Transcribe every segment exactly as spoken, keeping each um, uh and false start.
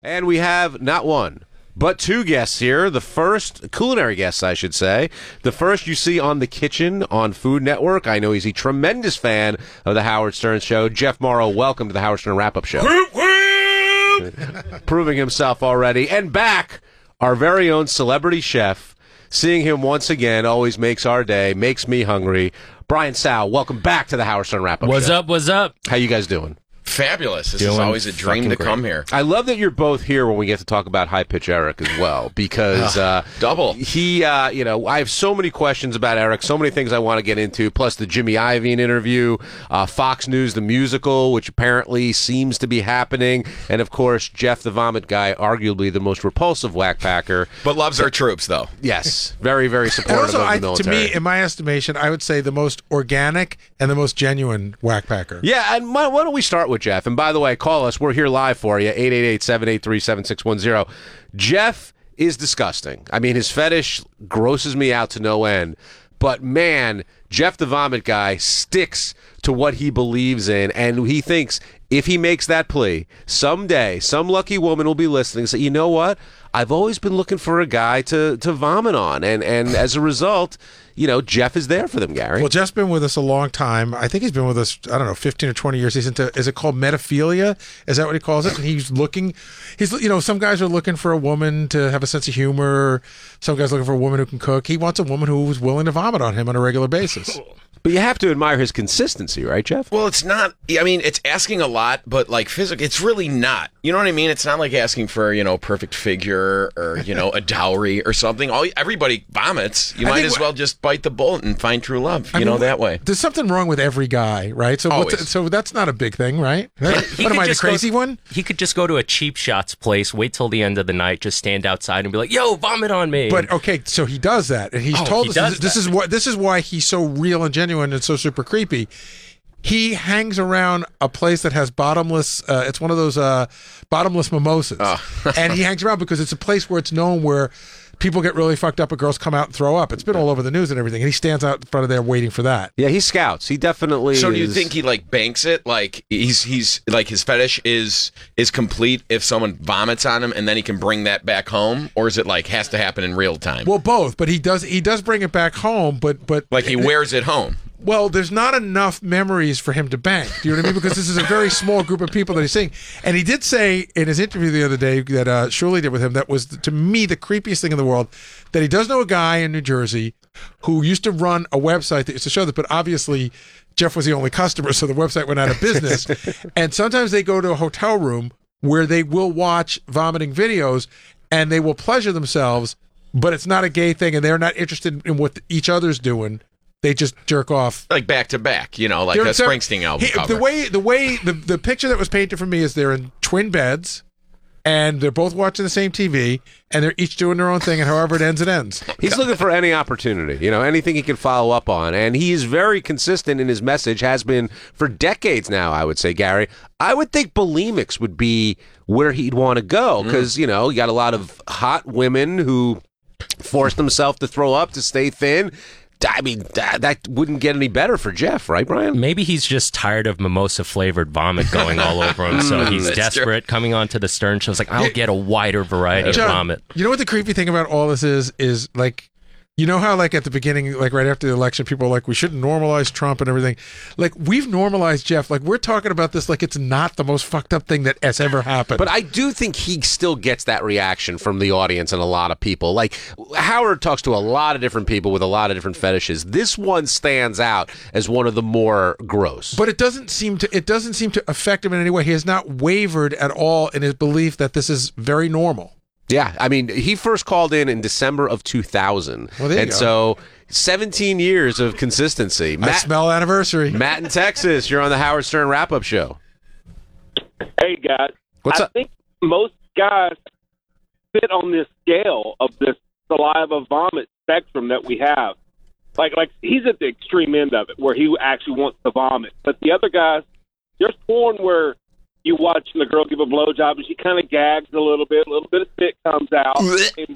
And we have not one, but two guests here. The first, culinary guests, I should say. The first you see on The Kitchen on Food Network. I know he's a tremendous fan of The Howard Stern Show. Jeff Morrow, welcome to The Howard Stern Wrap-Up Show. Proving himself already. And back, our very own celebrity chef. Seeing him once again always makes our day, makes me hungry. Brian Sal, welcome back to The Howard Stern Wrap-Up Show. What's up, what's up? How you guys doing? Fabulous. This Doing is always a dream to great. come here. I love that you're both here when we get to talk about High Pitch Eric as well, because uh, double. He, uh, you know, I have so many questions about Eric, so many things I want to get into. Plus the Jimmy Iovine interview, uh, Fox News the musical, which apparently seems to be happening, and of course Jeff the Vomit Guy, arguably the most repulsive whackpacker, but loves our troops though. Yes, very, very supportive also, of the I, military. to me, in my estimation, I would say the most organic and the most genuine whackpacker. Yeah, and why, why don't we start with Jeff? And by the way, call us. We're here live for you, eight eight eight, seven eight three, seven six one zero. Jeff is disgusting. I mean, his fetish grosses me out to no end. But, man, Jeff the Vomit Guy sticks to what he believes in, and he thinks if he makes that plea, someday some lucky woman will be listening and say, you know what? I've always been looking for a guy to, to vomit on, and, and as a result, you know, Jeff is there for them, Gary. Well, Jeff's been with us a long time. I think he's been with us, I don't know, fifteen or twenty years. He's into, is it called metaphilia? Is that what he calls it? And he's looking, he's, you know, some guys are looking for a woman to have a sense of humor. Some guys are looking for a woman who can cook. He wants a woman who's willing to vomit on him on a regular basis. But you have to admire his consistency, right, Jeff? Well, it's not, I mean, it's asking a lot, but like physical, it's really not. You know what I mean? It's not like asking for, you know, perfect figure or, you know, a dowry or something. All Everybody vomits. You I might think as wh- well just bite the bullet and find true love, you I know, mean, that way. There's something wrong with every guy, right? So, what's, Always. so that's not a big thing, right? He What could am I, the just go- crazy one? He could just go to a cheap shots place, wait till the end of the night, just stand outside and be like, yo, vomit on me. But okay, so he does that, and he's Oh, told he us does this, this that. is what this is why he's so real and genuine and so super creepy. He hangs around a place that has bottomless. Uh, it's one of those uh, bottomless mimosas, and he hangs around because it's a place where it's known where people get really fucked up and girls come out and throw up. It's been all over the news and everything, and he stands out in front of there waiting for that. Yeah, he scouts. He definitely So do you is- think he like banks it? Like he's he's like his fetish is is complete if someone vomits on him and then he can bring that back home, or is it like has to happen in real time? Well, both, but he does he does bring it back home, but but like he wears it home. Well, there's not enough memories for him to bank. Do you know what I mean? Because this is a very small group of people that he's seeing. And he did say in his interview the other day that uh, Shirley did with him, that was, to me, the creepiest thing in the world, that he does know a guy in New Jersey who used to run a website that used to show that, but obviously Jeff was the only customer, so the website went out of business. And sometimes they go to a hotel room where they will watch vomiting videos and they will pleasure themselves, but it's not a gay thing, and they're not interested in what each other's doing. They just jerk off Like back to back, you know, like They're- a they're- Springsteen album he- cover. The way the way the, the picture that was painted for me is they're in twin beds, and they're both watching the same T V, and they're each doing their own thing, and however it ends, it ends. He's looking for any opportunity, you know, anything he can follow up on. And he is very consistent in his message, has been for decades now, I would say, Gary. I would think bulimics would be where he'd want to go because, you know, you got a lot of hot women who force themselves to throw up to stay thin. I mean, that, that wouldn't get any better for Jeff, right, Brian? Maybe he's just tired of mimosa-flavored vomit going all over him, so he's That's desperate, coming onto the Stern Show. It's like, I'll get a wider variety of John, vomit. you know what the creepy thing about all this is? Is like, you know how like at the beginning, like right after the election, people are like, we shouldn't normalize Trump and everything. Like we've normalized Jeff. Like we're talking about this like it's not the most fucked up thing that has ever happened. But I do think he still gets that reaction from the audience and a lot of people. Like, Howard talks to a lot of different people with a lot of different fetishes. This one stands out as one of the more gross. But it doesn't seem to it doesn't seem to affect him in any way. He has not wavered at all in his belief that this is very normal. Yeah, I mean, he first called in in December of two thousand. Well, there you and go. so seventeen years of consistency. I Matt, smell anniversary. Matt in Texas, you're on the Howard Stern Wrap-Up Show. Hey, guys. What's I up? think most guys fit on this scale of this saliva vomit spectrum that we have. Like, like he's at the extreme end of it, where he actually wants to vomit. But the other guys, there's porn where you watch the girl give a blowjob and she kind of gags a little bit, a little bit of spit comes out. and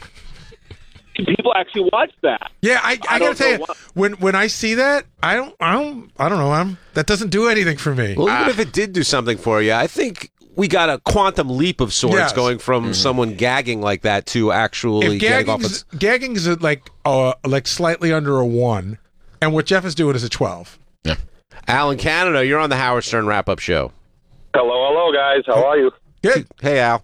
people actually watch that. Yeah, I, I, I gotta don't tell know you, why- when when I see that, I don't, I don't, I don't know. I'm that doesn't do anything for me. Well, even if it did do something for you, I think we got a quantum leap of sorts Yes. going from Mm-hmm. someone gagging like that to actually If getting off. gagging's, Its, gagging's at like uh, like slightly under a one, and what Jeff is doing is a twelve. Yeah. Al in Canada, you're on the Howard Stern wrap-up show. Hello, hello, guys. How are you? Good. Hey, Al.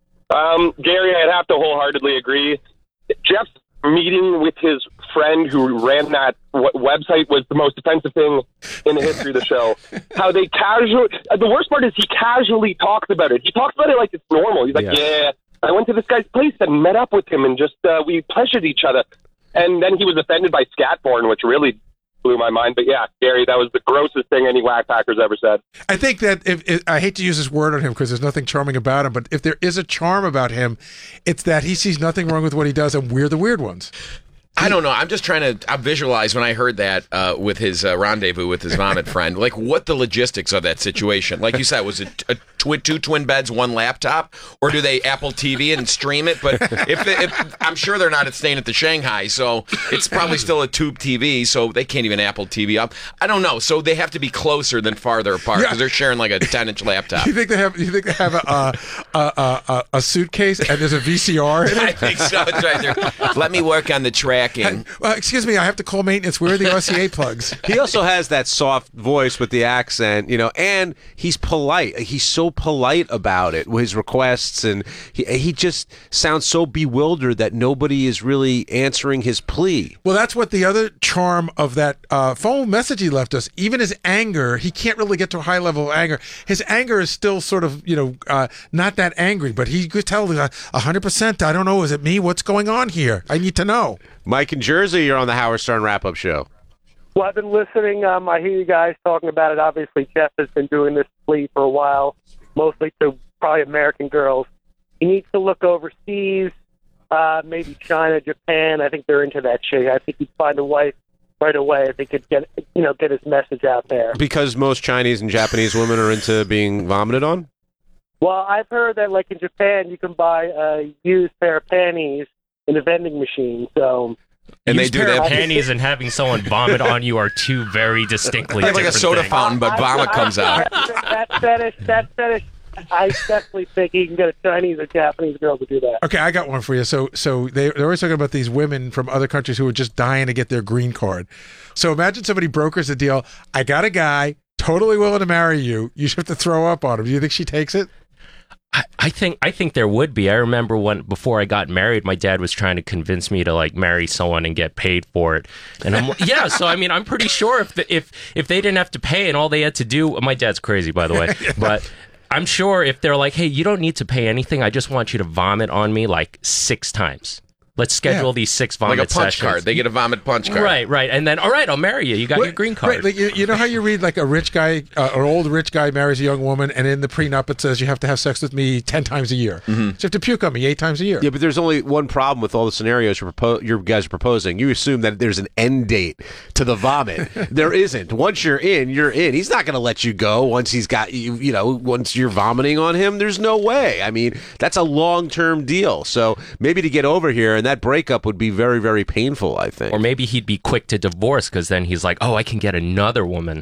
Um, Gary, I'd have to wholeheartedly agree. Jeff's meeting with his friend who ran that w- website was the most offensive thing in the history of the show. How they casually, uh, the worst part is he casually talks about it. He talks about it like it's normal. He's like, Yeah. yeah, I went to this guy's place and met up with him and just, uh, we pleasured each other. And then he was offended by Scatborn, which really blew my mind. But yeah, Gary, that was the grossest thing any Whack Packers ever said. I think that if, if I hate to use this word on him because there's nothing charming about him, but if there is a charm about him, it's that he sees nothing wrong with what he does, and we're the weird ones. I don't know. I'm just trying to I visualize when I heard that uh, with his uh, rendezvous with his vomit friend, like what the logistics of that situation. Like you said, was it a twi- two twin beds, one laptop, or do they Apple T V and stream it? But if, they, if I'm sure they're not staying at the Shanghai, so it's probably still a tube T V, so they can't even Apple T V up. I don't know. So they have to be closer than farther apart because Yeah. they're sharing like a ten inch laptop. You think they have? You think they have a a, a, a, a suitcase and there's a V C R in I it? think so. It's right there. Let me work on the tracking. Well, excuse me, I have to call maintenance. Where are the R C A plugs? He also has that soft voice with the accent, you know, and he's polite. He's so polite about it, with his requests, and he, he just sounds so bewildered that nobody is really answering his plea. Well, that's what the other charm of that uh, phone message he left us. Even his anger, he can't really get to a high level of anger. His anger is still sort of, you know, uh, not that angry, but he could tell uh, one hundred percent, I don't know, is it me? What's going on here? I need to know. Mike in Jersey, you're on the Howard Stern wrap-up show. Well, I've been listening. Um, I hear you guys talking about it. Obviously, Jeff has been doing this plea for a while, mostly to probably American girls. He needs to look overseas, uh, maybe China, Japan. I think they're into that shit. I think he'd find a wife right away if he could get, you know, get his message out there. Because most Chinese and Japanese women are into being vomited on? Well, I've heard that, like in Japan, you can buy a used pair of panties in a vending machine. So, And they Used do pair of that. panties and having someone vomit on you are two very distinctly They have like a different soda things. fountain, but vomit comes out. that fetish, that fetish, I definitely think he can get a Chinese or Japanese girl to do that. Okay, I got one for you. So, so they, they're always talking about these women from other countries who are just dying to get their green card. So imagine somebody brokers the deal. I got a guy totally willing to marry you. You just have to throw up on him. Do you think she takes it? I, I think I think there would be. I remember when before I got married, my dad was trying to convince me to like marry someone and get paid for it. And I'm like, yeah, so I mean, I'm pretty sure if the, if if they didn't have to pay and all they had to do, my dad's crazy by the way, but I'm sure if they're like, hey, you don't need to pay anything. I just want you to vomit on me like six times. Let's schedule Yeah. these six vomit Like a punch sessions. card. They get a vomit punch card. Right, right, and then all right, I'll marry you. You got your green card. Right, like you, you know how you read like a rich guy, uh, an old rich guy marries a young woman, and in the prenup it says you have to have sex with me ten times a year. So you have to puke on me eight times a year. Yeah, but there's only one problem with all the scenarios you're propo- you guys are proposing. You assume that there's an end date to the vomit. There isn't. Once you're in, you're in. He's not going to let you go once he's got you. You know, once you're vomiting on him, there's no way. I mean, that's a long-term deal. So maybe to get over here, and that breakup would be very, very painful, I think. Or maybe he'd be quick to divorce because then he's like, oh, I can get another woman.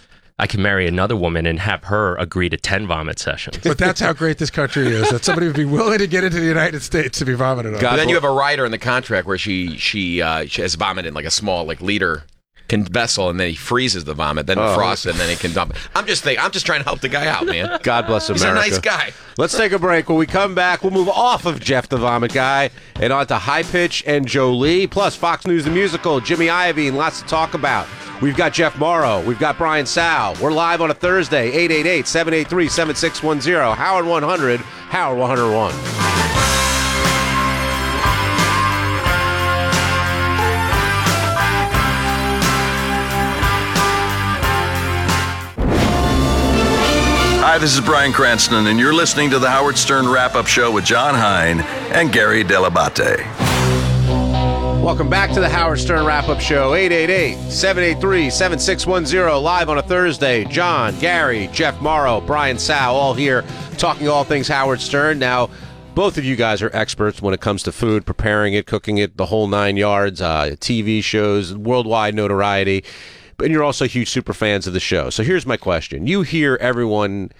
I can marry another woman and have her agree to ten vomit sessions. But that's how great this country is, that somebody would be willing to get into the United States to be vomited on. God But then bl- you have a rider in the contract where she she uh, she has vomit in like a small like liter can vessel, and then he freezes the vomit, then Oh. frosts it, and then he can dump it. I'm just think I'm just trying to help the guy out, man. God bless He's America. a nice guy. Let's take a break. When we come back, we'll move off of Jeff the Vomit Guy and on to High Pitch and Jolie, plus Fox News the Musical, Jimmy Iovine, lots to talk about. We've got Jeff Morrow. We've got Brian Sal. We're live on a Thursday, eight eight eight, seven eight three, seven six one zero, Howard one hundred, Howard one oh one. Hi, this is Brian Cranston, and you're listening to the Howard Stern Wrap-Up Show with John Hine and Gary Delabate. Welcome back to the Howard Stern Wrap-Up Show, eight eight eight, seven eight three, seven six one zero, live on a Thursday. John, Gary, Jeff Morrow, Brian Sal, all here talking all things Howard Stern. Now, both of you guys are experts when it comes to food, preparing it, cooking it, the whole nine yards, uh, T V shows, worldwide notoriety. And you're also huge super fans of the show. So here's my question. You hear everyone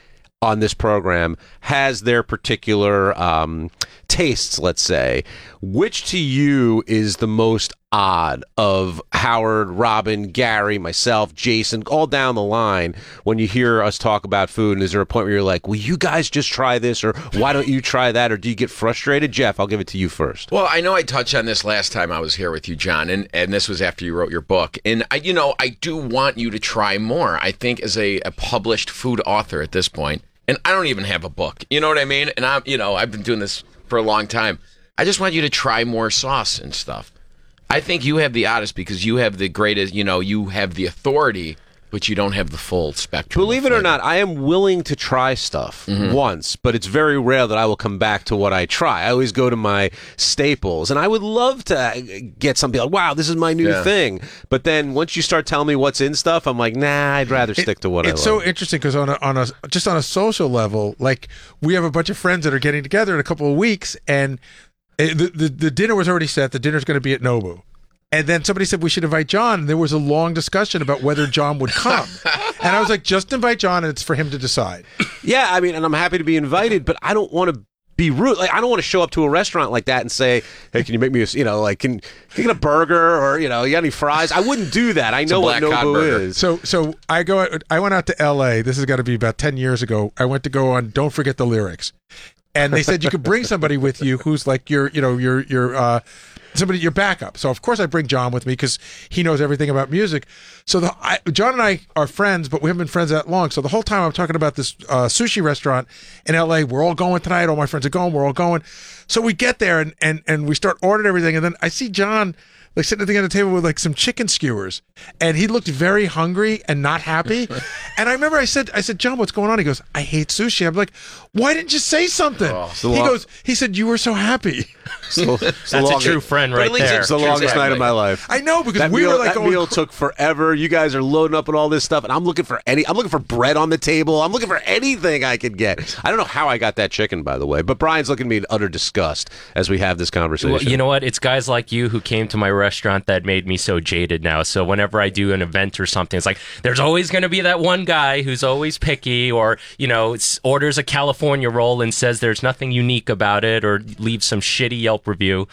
on this program has their particular um, tastes, let's say. Which to you is the most odd of Howard, Robin, Gary, myself, Jason, all down the line when you hear us talk about food? And is there a point where you're like, will you guys just try this, or why don't you try that, or do you get frustrated? Jeff, I'll give it to you first. Well, I know I touched on this last time I was here with you, John, and, and this was after you wrote your book. And, I, you know, I do want you to try more. I think as a, a published food author at this point, and I don't even have a book, you know what I mean? And I'm, you know, I've been doing this for a long time. I just want you to try more sauce and stuff. I think you have the oddest because you have the greatest, you know, you have the authority, but you don't have the full spectrum. Believe it or not, I am willing to try stuff mm-hmm. once, but it's very rare that I will come back to what I try. I always go to my staples, and I would love to get something like, wow, this is my new yeah. thing. But then once you start telling me what's in stuff, I'm like, nah, I'd rather stick it, to what I love. It's so interesting because on a, on a just on a social level, like we have a bunch of friends that are getting together in a couple of weeks, and it, the, the the dinner was already set. The dinner's going to be at Nobu. And then somebody said we should invite John, and there was a long discussion about whether John would come. And I was like, just invite John, and it's for him to decide. Yeah, I mean, and I'm happy to be invited, but I don't want to be rude. Like, I don't want to show up to a restaurant like that and say, hey, can you make me a, you know, like, can, can you get a burger, or, you know, you got any fries? I wouldn't do that. I know what Nobu is. So so I go. I went out to L A. This has got to be about ten years ago. I went to go on Don't Forget the Lyrics. And they said you could bring somebody with you who's like your, you know, your, your, uh, somebody, your backup. So of course I bring John with me because he knows everything about music. So the I, John and I are friends, but we haven't been friends that long. So the whole time I'm talking about this uh, sushi restaurant in L A. We're all going tonight. All my friends are going. We're all going. So we get there and and and we start ordering everything, and then I see John like sitting at the end of the table with like some chicken skewers, and he looked very hungry and not happy. And I remember I said, I said, John, what's going on? He goes, I hate sushi. I'm like, why didn't you say something? Oh, he long- goes, he said, you were so happy. So, That's a true friend right there. It's the longest night of my life. I know, because that we meal, were like, that going meal cr- took forever. You guys are loading up with all this stuff, and I'm looking for any. I'm looking for bread on the table. I'm looking for anything I could get. I don't know how I got that chicken, by the way, but Brian's looking at me in utter disgust as we have this conversation. Well, you know what? It's guys like you who came to my restaurant that made me so jaded now. So whenever I do an event or something, it's like there's always going to be that one guy who's always picky, or you know, orders a California roll and says there's nothing unique about it, or leaves some shitty Yelp review.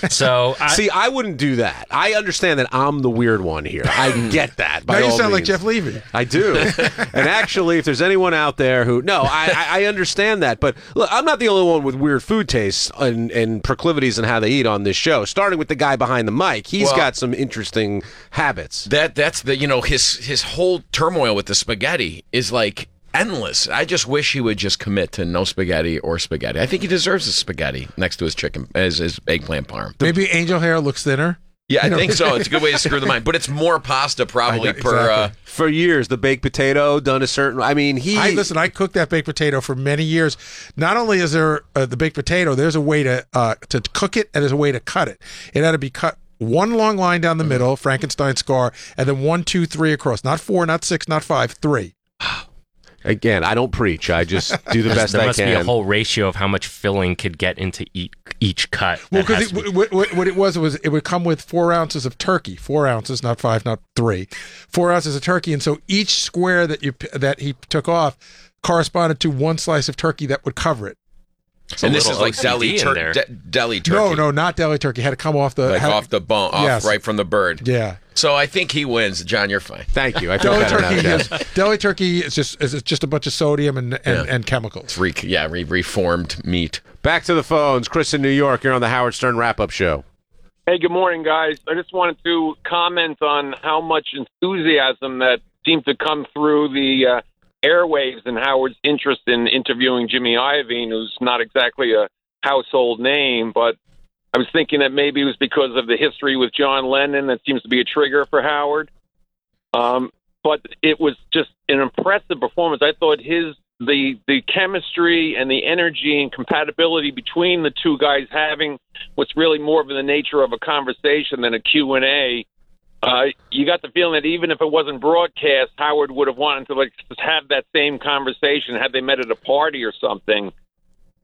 So I, see, I wouldn't do that. I understand that I'm the weird one here. I get that. By now you all sound means. like Jeff Levy. I do. And actually, if there's anyone out there who no, I, I, I understand that. But look, I'm not the only one with weird food tastes and, and proclivities and how they eat on this show. Starting with the guy behind the mic, he's well, got some interesting habits. That that's the you know his his whole turmoil with the spaghetti is like endless. I just wish he would just commit to no spaghetti or spaghetti. I think he deserves a spaghetti next to his chicken, as his eggplant parm. Maybe angel hair looks thinner. Yeah, I think so. It's a good way to screw the mind. But it's more pasta probably know, per. exactly. Uh, For years, the baked potato done a certain. I mean, he. I listen. I cooked that baked potato for many years. Not only is there uh, the baked potato, there's a way to uh, to cook it, and there's a way to cut it. It had to be cut one long line down the middle, Frankenstein scar, and then one, two, three across. Not four, not six, not five, three. Again, I don't preach. I just do the best I can. There must be a whole ratio of how much filling could get into each, each cut. Well, because what, what, what it was, it was it would come with four ounces of turkey. Four ounces, not five, not three. Four ounces of turkey, and so each square that you that he took off corresponded to one slice of turkey that would cover it. And this is like deli, tur- de- deli turkey. No, no, not deli turkey. Had to come off the like had, off the bone, off yes. right from the bird. Yeah. So I think he wins. John, you're fine. Thank you. I feel deli better turkey now, is, deli turkey is just is just a bunch of sodium and and, Yeah. and chemicals. Re- yeah, re- reformed meat. Back to the phones. Chris in New York. You're on the Howard Stern Wrap-Up Show. Hey, good morning, guys. I just wanted to comment on how much enthusiasm that seemed to come through the uh, airwaves and Howard's interest in interviewing Jimmy Iovine, who's not exactly a household name, but I was thinking that maybe it was because of the history with John Lennon that seems to be a trigger for Howard. Um, but it was just an impressive performance. I thought his the the chemistry and the energy and compatibility between the two guys having what's really more of the nature of a conversation than a Q and A. Uh, you got the feeling that even if it wasn't broadcast, Howard would have wanted to like just have that same conversation had they met at a party or something.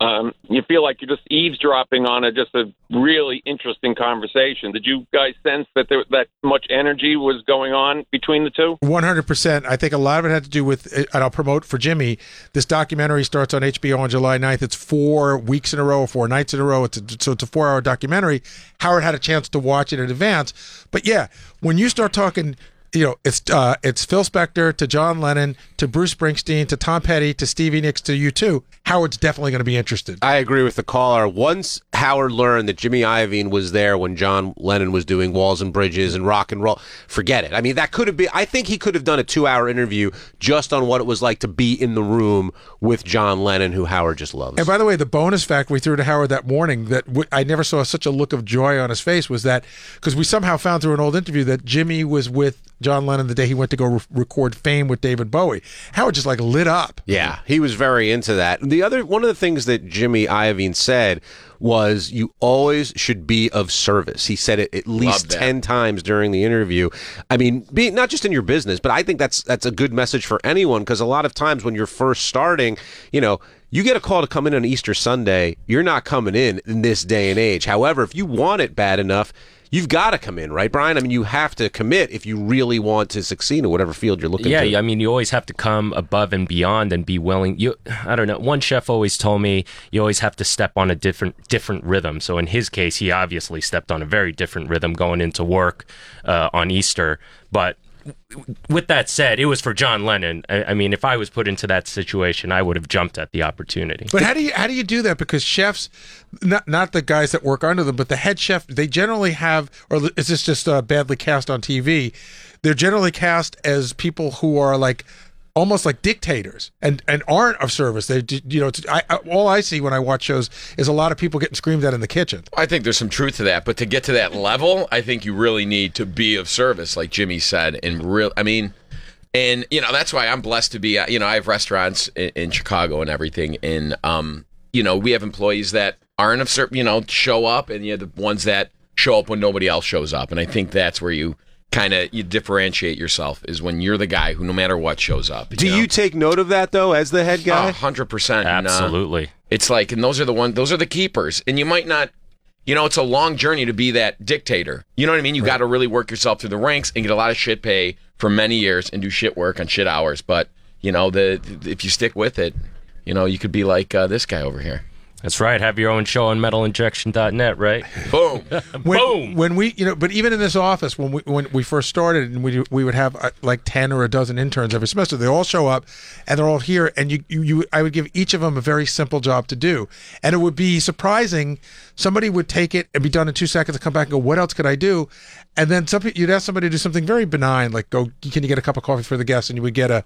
Um, you feel like you're just eavesdropping on a just a really interesting conversation. Did you guys sense that there that much energy was going on between the two? one hundred percent. I think a lot of it had to do with, and I'll promote for Jimmy, this documentary starts on H B O on July ninth. It's four weeks in a row, or four nights in a row. It's a, so it's a four-hour documentary. Howard had a chance to watch it in advance. But yeah, when you start talking, you know, it's uh, it's Phil Spector to John Lennon to Bruce Springsteen to Tom Petty to Stevie Nicks to U two, Howard's definitely going to be interested. I agree with the caller. Once Howard learned that Jimmy Iovine was there when John Lennon was doing Walls and Bridges and rock and roll, forget it. I mean, that could have been, I think he could have done a two-hour interview just on what it was like to be in the room with John Lennon, who Howard just loves. And by the way, the bonus fact we threw to Howard that morning that w- I never saw such a look of joy on his face was that, because we somehow found through an old interview that Jimmy was with John Lennon the day he went to go re- record Fame with David Bowie. Howard just like lit up. Yeah, he was very into that. The other one of the things that Jimmy Iovine said was you always should be of service. He said it at least ten times during the interview. I mean, being not just in your business, but I think that's that's a good message for anyone, because a lot of times when you're first starting, you know, you get a call to come in on Easter Sunday, you're not coming in in this day and age. However, if you want it bad enough, you've got to come in, right, Brian? I mean, you have to commit if you really want to succeed in whatever field you're looking yeah, to. Yeah, I mean, you always have to come above and beyond and be willing. You, I don't know. One chef always told me you always have to step on a different different rhythm. So in his case, he obviously stepped on a very different rhythm going into work uh, on Easter. But with that said, it was for John Lennon. I, I mean, if I was put into that situation, I would have jumped at the opportunity. But how do you how do you do that? Because chefs, not not the guys that work under them, but the head chef, they generally have, or is this just uh, badly cast on T V? They're generally cast as people who are like almost like dictators and, and aren't of service. They, you know, it's, I, I, all I see when I watch shows is a lot of people getting screamed at in the kitchen. I think there's some truth to that, but to get to that level, I think you really need to be of service, like Jimmy said. And real, I mean, and you know that's why I'm blessed to be. You know, I have restaurants in, in Chicago and everything, and um, you know, we have employees that aren't of service, you know, show up, and you have the ones that show up when nobody else shows up, and I think that's where you kind of you differentiate yourself, is when you're the guy who no matter what shows up. Do you know? you take note of that though as the head guy? A hundred percent. Absolutely. And, uh, it's like, and those are the one, those are the keepers, and you might not, you know, it's a long journey to be that dictator. You know what I mean? You right. got to really work yourself through the ranks and get a lot of shit pay for many years and do shit work on shit hours. But you know, the if you stick with it, you know, you could be like uh, this guy over here. That's right. Have your own show on metal injection dot net, right? Boom. when, Boom. When we, you know, but even in this office, when we when we first started, and we we would have uh, like ten or a dozen interns every semester. They all show up, and they're all here. And you, you, you, I would give each of them a very simple job to do, and it would be surprising. Somebody would take it and be done in two seconds, and come back and go, "What else could I do?" And then some, you'd ask somebody to do something very benign, like, "Go, can you get a cup of coffee for the guests?" And you would get a.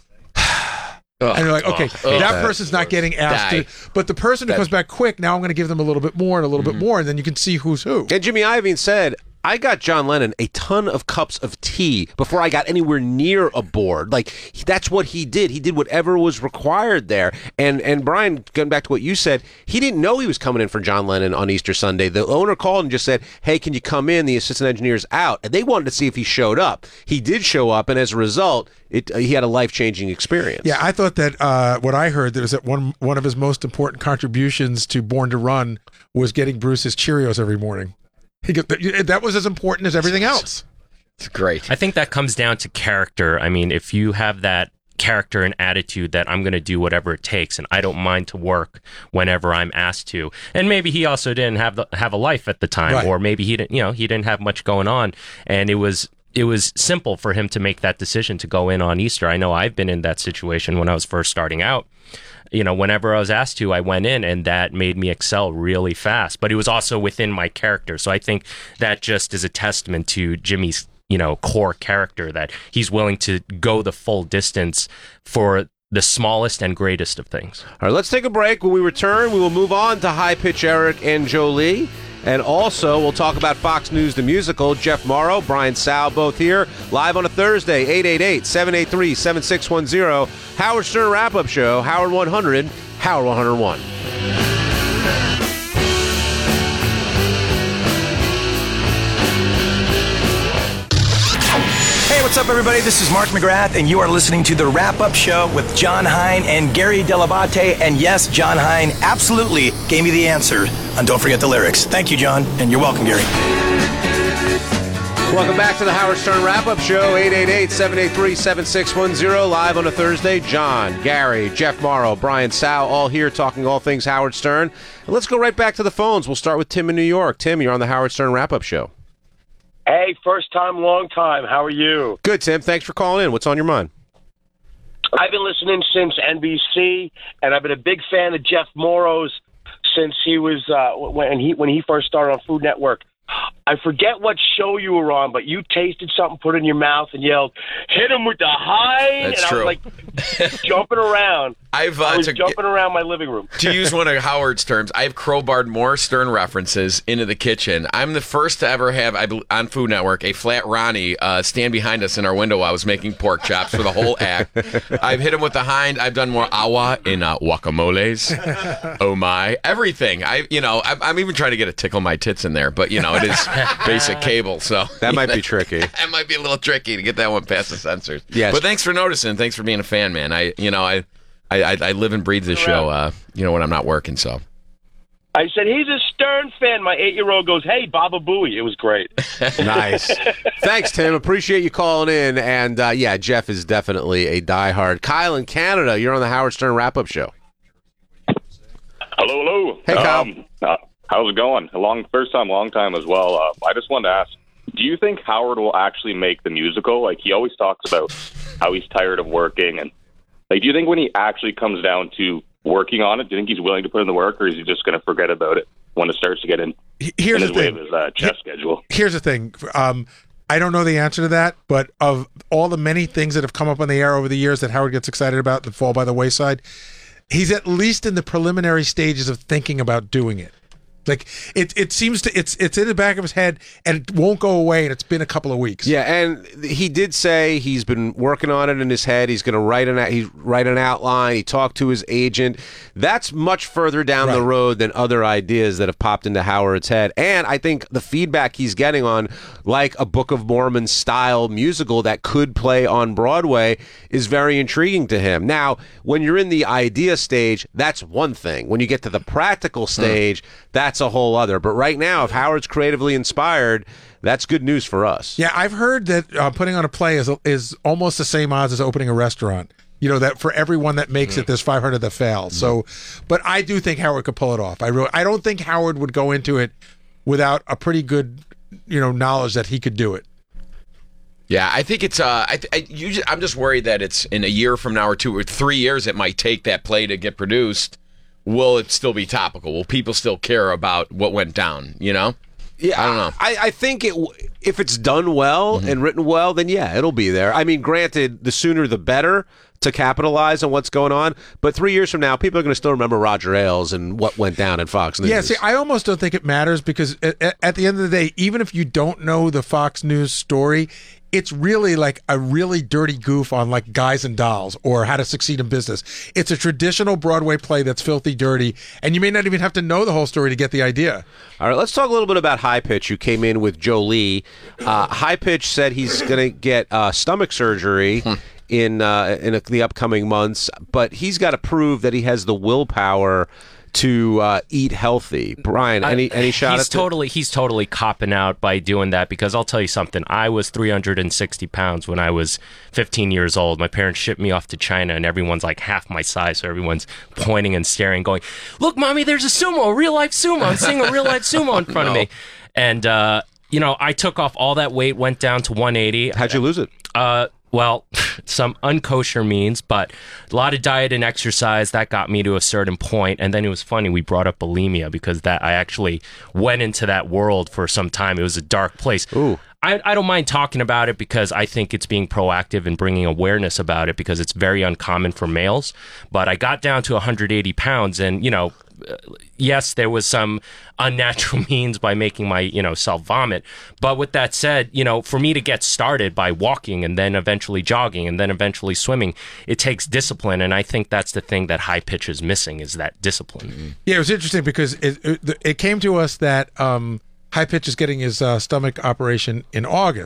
Ugh, and you're like, okay, ugh, that ugh, person's not getting asked die. to, but the person who That- comes back quick, now I'm going to give them a little bit more and a little Mm-hmm. bit more, and then you can see who's who. And Jimmy Iovine said, I got John Lennon a ton of cups of tea before I got anywhere near a board. Like, he- that's what he did. He did whatever was required there. And and Brian, going back to what you said, he didn't know he was coming in for John Lennon on Easter Sunday. The owner called and just said, hey, can you come in? The assistant engineer's out. And they wanted to see if he showed up. He did show up, and as a result, it uh, he had a life-changing experience. Yeah, I thought that uh, what I heard that was that one one of his most important contributions to Born to Run was getting Bruce his Cheerios every morning. He got, that was as important as everything else. It's great. I think that comes down to character. I mean, if you have that character and attitude that I'm going to do whatever it takes, and I don't mind to work whenever I'm asked to. And maybe he also didn't have the, have a life at the time, Right. or maybe he didn't. You know, he didn't have much going on, and it was. It was simple for him to make that decision to go in on Easter. I know I've been in that situation when I was first starting out. You know, whenever I was asked to, I went in, and that made me excel really fast. But it was also within my character. So I think that just is a testament to Jimmy's, you know, core character, that he's willing to go the full distance for the smallest and greatest of things. All right, let's take a break. When we return, we will move on to High Pitch Eric and Jolie. And also, we'll talk about Fox News the Musical. Jeff Morrow, Brian Sal, both here, live on a Thursday, eight eight eight, seven eight three, seven six one zero. Howard Stern Wrap-Up Show, Howard one hundred, Howard one oh one. Hey, what's up? up, everybody? This is Mark McGrath, and you are listening to The Wrap-Up Show with John Hein and Gary Delabate. And yes, John Hein absolutely gave me the answer. And don't forget the lyrics. Thank you, John, and you're welcome, Gary. Welcome back to the Howard Stern Wrap-Up Show, eight eight eight, seven eight three, seven six one zero, live on a Thursday. John, Gary, Jeff Morrow, Brian Sow, all here talking all things Howard Stern. And let's go right back to the phones. We'll start with Tim in New York. Tim, you're on the Howard Stern Wrap-Up Show. Hey, first time, long time. How are you? Good, Tim. Thanks for calling in. What's on your mind? I've been listening since N B C, and I've been a big fan of Jeff Morrow's since he was uh, when he when he first started on Food Network. I forget what show you were on, but you tasted something, put it in your mouth, and yelled, "Hit him with the high!" That's and true. I was like jumping around. I've uh, I was to, jumping around my living room. to use one of Howard's terms, I've crowbarred more Stern references into the kitchen. I'm the first to ever have, I, bel- on Food Network, a flat Ronnie uh, stand behind us in our window while I was making pork chops for the whole act. I've hit him with the hind. I've done more awa in uh, guacamoles. Oh my, everything. I, you know, I'm, I'm even trying to get a tickle my tits in there, but you know, it is basic cable, so That might be tricky. that might be a little tricky to get that one past the censors. Yes. But thanks for noticing. Thanks for being a fan, man. I, you know, I. I, I, I live and breathe this show, uh, you know, when I'm not working, so. I said, he's a Stern fan. My eight-year-old goes, "Hey, Baba Booey." It was great. Nice. Thanks, Tim. Appreciate you calling in. And, uh, yeah, Jeff is definitely a diehard. Kyle in Canada, you're on the Howard Stern Wrap-Up Show. Hello, hello. Hey, Kyle. Um, uh, how's it going? A long, first time, long time as well. Uh, I just wanted to ask, do you think Howard will actually make the musical? Like, he always talks about how he's tired of working, and like, do you think when he actually comes down to working on it, do you think he's willing to put in the work, or is he just going to forget about it when it starts to get in, Here's in his the way thing. of his uh, chess schedule? Here's the thing. Um, I don't know the answer to that, but of all the many things that have come up on the air over the years that Howard gets excited about that fall by the wayside, he's at least in the preliminary stages of thinking about doing it. Like it, it seems to it's it's in the back of his head and it won't go away. And it's been a couple of weeks. Yeah, and he did say he's been working on it in his head. He's going to write an he write an outline. He talked to his agent. That's much further down Right. the road than other ideas that have popped into Howard's head. And I think the feedback he's getting on, like a Book of Mormon style musical that could play on Broadway, is very intriguing to him. Now, when you're in the idea stage, that's one thing. When you get to the practical stage, that's a whole other. But right now, if Howard's creatively inspired, that's good news for us. Yeah, I've heard that uh, putting on a play is is almost the same odds as opening a restaurant. You know, that for everyone that makes it, there's five hundred that fail. So, but I do think Howard could pull it off. I really, I don't think Howard would go into it without a pretty good, you know, knowledge that he could do it. Yeah, I think it's. Uh, I, I you just, I'm just worried that it's in a year from now or two or three years it might take that play to get produced. Will it still be topical? Will people still care about what went down? You know? Yeah, I don't know. I, I think it if it's done well Mm-hmm. and written well, then yeah, it'll be there. I mean, granted, the sooner the better to capitalize on what's going on. But three years from now, people are going to still remember Roger Ailes and what went down at Fox News. Yeah, see, I almost don't think it matters because at, at the end of the day, even if you don't know the Fox News story, it's really like a really dirty goof on like Guys and Dolls or How to Succeed in Business. It's a traditional Broadway play that's filthy dirty, and you may not even have to know the whole story to get the idea. All right, let's talk a little bit about High Pitch, who came in with Jolie. Uh, High Pitch said he's going to get uh, stomach surgery in uh, in a, the upcoming months, but he's got to prove that he has the willpower to uh, eat healthy. Brian, any any shot he's at the- totally he's totally copping out by doing that, because I'll tell you something. I was three hundred sixty pounds when I was fifteen years old. My parents shipped me off to China, and everyone's like half my size, so everyone's pointing and staring, going, "Look, mommy, there's a sumo, a real life sumo. I'm seeing a real life sumo in front of me." And uh, you know, I took off all that weight, went down to one eighty. How'd you lose it? Uh, well, some unkosher means, but a lot of diet and exercise that got me to a certain point. And then it was funny, we brought up bulimia because that I actually went into that world for some time. It was a dark place. Ooh. I, I don't mind talking about it because I think it's being proactive and bringing awareness about it, because it's very uncommon for males. But I got down to one hundred eighty pounds, and, you know, yes, there was some unnatural means by making my, you know, self vomit. But with that said, you know, for me to get started by walking and then eventually jogging and then eventually swimming, it takes discipline. And I think that's the thing that High Pitch is missing, is that discipline. Mm-hmm. Yeah, it was interesting because it it, it came to us that um, High Pitch is getting his uh, stomach operation in August.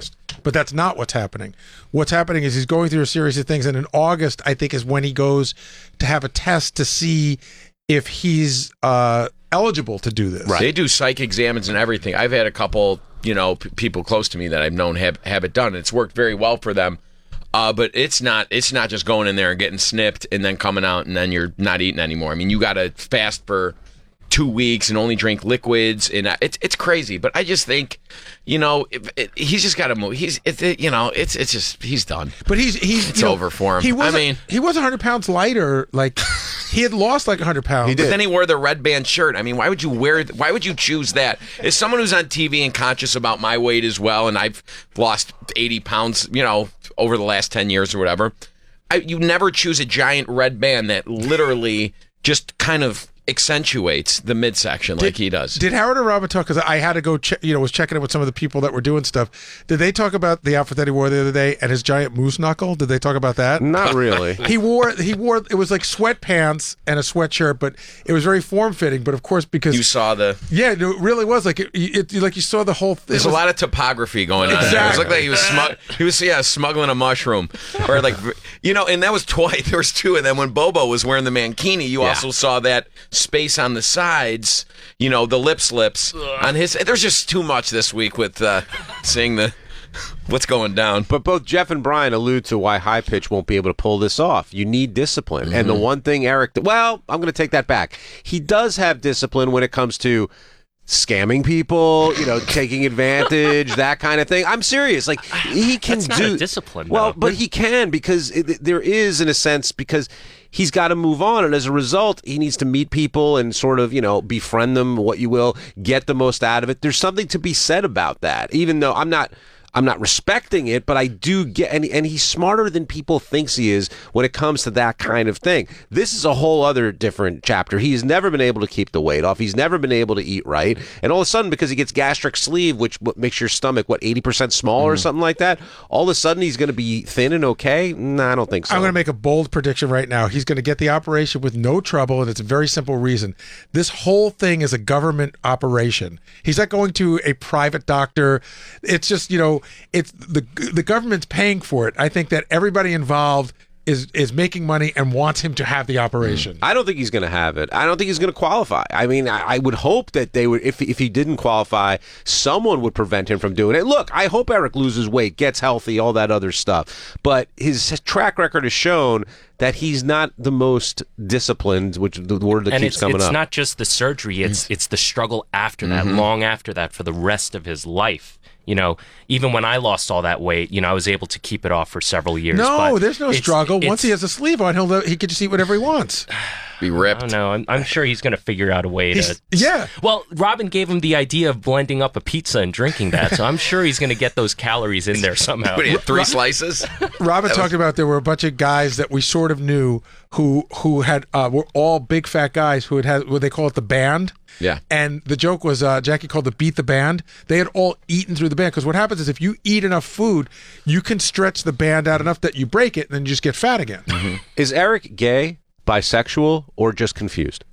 But that's not what's happening. What's happening is he's going through a series of things, and in August, I think, is when he goes to have a test to see if he's uh, eligible to do this. Right. They do psych exams and everything. I've had a couple, you know, p- people close to me that I've known have, have it done. It's worked very well for them. Uh, but it's not it's not just going in there and getting snipped and then coming out and then you're not eating anymore. I mean, you got to fast for two weeks and only drink liquids, and it's it's crazy. But I just think, you know, it, it, he's just got to move. He's it, it, you know, it's it's just he's done. But he's he's it's you know, over for him. He was I mean, he was one hundred pounds lighter. Like he had lost like one hundred pounds. He did. But then he wore the red band shirt. I mean, why would you wear? Why would you choose that? As someone who's on T V and conscious about my weight as well, and I've lost eighty pounds, you know, over the last ten years or whatever, I, you never choose a giant red band that literally just kind of accentuates the midsection like he does. Did Howard or Robin talk? Because I had to go, che- you know, was checking in with some of the people that were doing stuff. Did they talk about the outfit that he wore the other day and his giant moose knuckle? Did they talk about that? Not really. he wore he wore it was like sweatpants and a sweatshirt, but it was very form fitting. But of course, because you saw the yeah, it really was like it, it like you saw the whole. Th- There's was, a lot of topography going on. Exactly. There. It looked like he was smug- he was yeah smuggling a mushroom, or like you know, and that was twice. There was two, and then when Bobo was wearing the mankini, you Yeah. also saw that space on the sides, you know, the lip slips on his. There's just too much this week with uh, seeing the what's going down. But both Jeff and Brian allude to why High Pitch won't be able to pull this off. You need discipline. Mm-hmm. And the one thing Eric, well, I'm going to take that back. He does have discipline when it comes to scamming people, you know, taking advantage, that kind of thing. I'm serious. Like he can That's not do a discipline. Well, though. but he can because it, there is, in a sense, because he's got to move on, and as a result, he needs to meet people and sort of, you know, befriend them, what you will, get the most out of it. There's something to be said about that, even though I'm not. I'm not respecting it, but I do get, and, and he's smarter than people thinks he is when it comes to that kind of thing. This is a whole other different chapter. He's never been able to keep the weight off. He's never been able to eat right. And all of a sudden, because he gets gastric sleeve, which makes your stomach, what, eighty percent smaller or something like that, all of a sudden he's going to be thin and okay? No, I don't think so. I'm going to make a bold prediction right now. He's going to get the operation with no trouble, and it's a very simple reason. This whole thing is a government operation. He's not going to a private doctor. It's just, you know, it's the the government's paying for it. I think that everybody involved is is making money and wants him to have the operation. I don't think he's going to have it. I don't think he's going to qualify. I mean, I, I would hope that they would, if if he didn't qualify, someone would prevent him from doing it. Look, I hope Eric loses weight, gets healthy, all that other stuff. But his track record has shown that he's not the most disciplined, which the word that and keeps it's, coming it's up. It's not just the surgery; it's it's the struggle after that, Mhm. long after that, for the rest of his life. You know, even when I lost all that weight, you know, I was able to keep it off for several years. No, but there's no it's- struggle. it's- Once he has a sleeve on, he'll he can just eat whatever he wants. Be ripped. I don't know. I'm, I'm sure he's going to figure out a way He's- to. yeah. Well, Robin gave him the idea of blending up a pizza and drinking that, so I'm sure he's going to get those calories in there somehow. What, he had three slices? Robin talked about there were a bunch of guys that we sort of knew who who had uh, were all big fat guys who had had what they call it the band. Yeah. And the joke was uh, Jackie called the beat the band. They had all eaten through the band because what happens is if you eat enough food, you can stretch the band out enough that you break it and then you just get fat again. Is Eric gay, bisexual, or just confused?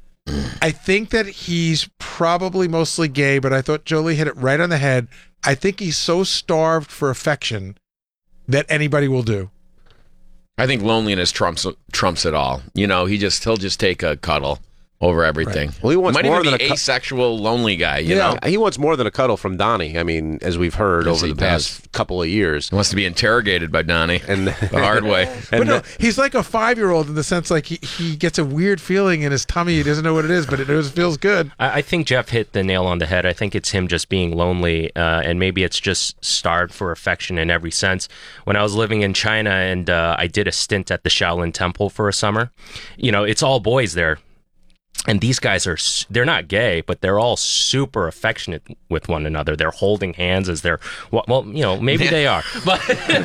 I think that he's probably mostly gay, but I thought Jolie hit it right on the head. I think he's so starved for affection that anybody will do. I think loneliness trumps trumps it all. You know, he just he'll just take a cuddle over everything. Well, he wants might more even than be a cu- asexual, lonely guy. You Yeah, know, he wants more than a cuddle from Donnie. I mean, as we've heard Yes, over he the past couple of years. he wants to be interrogated by Donnie And the hard way. But And no, the- he's like a five-year-old in the sense like he, he gets a weird feeling in his tummy. He doesn't know what it is, but it always feels good. I, I think Jeff hit the nail on the head. I think it's him just being lonely, uh, and maybe it's just starved for affection in every sense. When I was living in China and uh, I did a stint at the Shaolin Temple for a summer, you know, it's all boys there. And these guys are, s- they're not gay, but they're all super affectionate with one another. They're holding hands as they're, well, well you know, maybe they are. But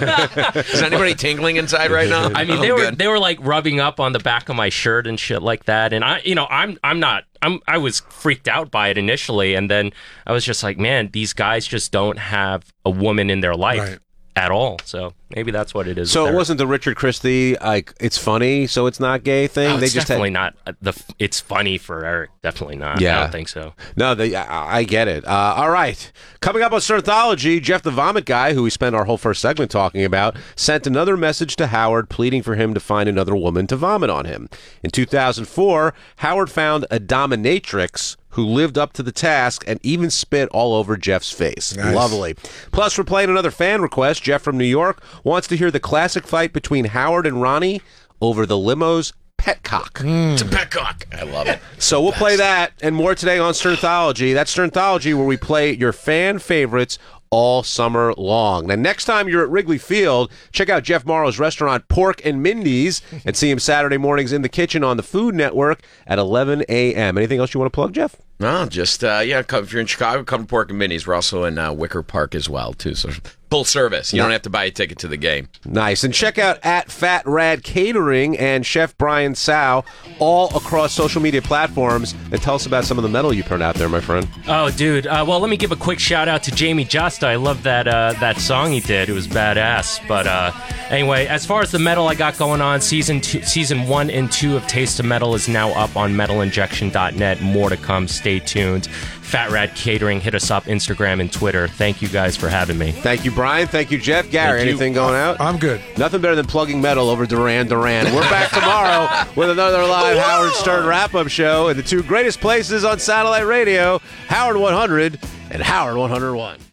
Is anybody tingling inside right now? I mean, Oh, they were good. they were like rubbing up on the back of my shirt and shit like that. And I, you know, I'm I'm not I'm I was freaked out by it initially, and then I was just like, man, these guys just don't have a woman in their life Right. at all. So maybe that's what it is. So with it her. wasn't the Richard Christie, like, it's funny, so it's not gay thing? Oh, they it's just definitely had... not. uh, the. It's funny for Eric. Definitely not. Yeah. I don't think so. No, they, I, I get it. Uh, all right. Coming up on Sternthology, Jeff the Vomit Guy, who we spent our whole first segment talking about, sent another message to Howard pleading for him to find another woman to vomit on him. In two thousand four, Howard found a dominatrix who lived up to the task and even spit all over Jeff's face. Nice. Lovely. Plus, we're playing another fan request. Jeff from New York wants to hear the classic fight between Howard and Ronnie over the limo's petcock. It's a petcock. I love it. So we'll play that and more today on Sternthology. That's Sternthology, where we play your fan favorites all summer long. Now, next time you're at Wrigley Field, check out Jeff Morrow's restaurant, Pork and Mindy's, and see him Saturday mornings in the kitchen on the Food Network at eleven a.m. Anything else you want to plug, Jeff? No, just, uh, yeah, come, if you're in Chicago, come to Pork and Minnie's. We're also in uh, Wicker Park as well, too. So full service. You Yeah. don't have to buy a ticket to the game. Nice. And check out at Fat Rad Catering and Chef Brian Sow all across social media platforms. And tell us about some of the metal you put out there, my friend. Oh, dude. Uh, well, let me give a quick shout out to Jamie Justa. I love that uh, that song he did. It was badass. But uh, anyway, as far as the metal I got going on, season two, season one and two of Taste of Metal is now up on metal injection dot net. More to come. Stay tuned. Fat Rad Catering, hit us up, Instagram and Twitter. Thank you guys for having me. Thank you, Brian. Thank you, Jeff. Gary, Thank you. anything going out? I'm good. Nothing better than plugging metal over Duran Duran. We're back tomorrow with another live Howard Stern wrap-up show in the two greatest places on satellite radio, Howard one hundred and Howard one oh one.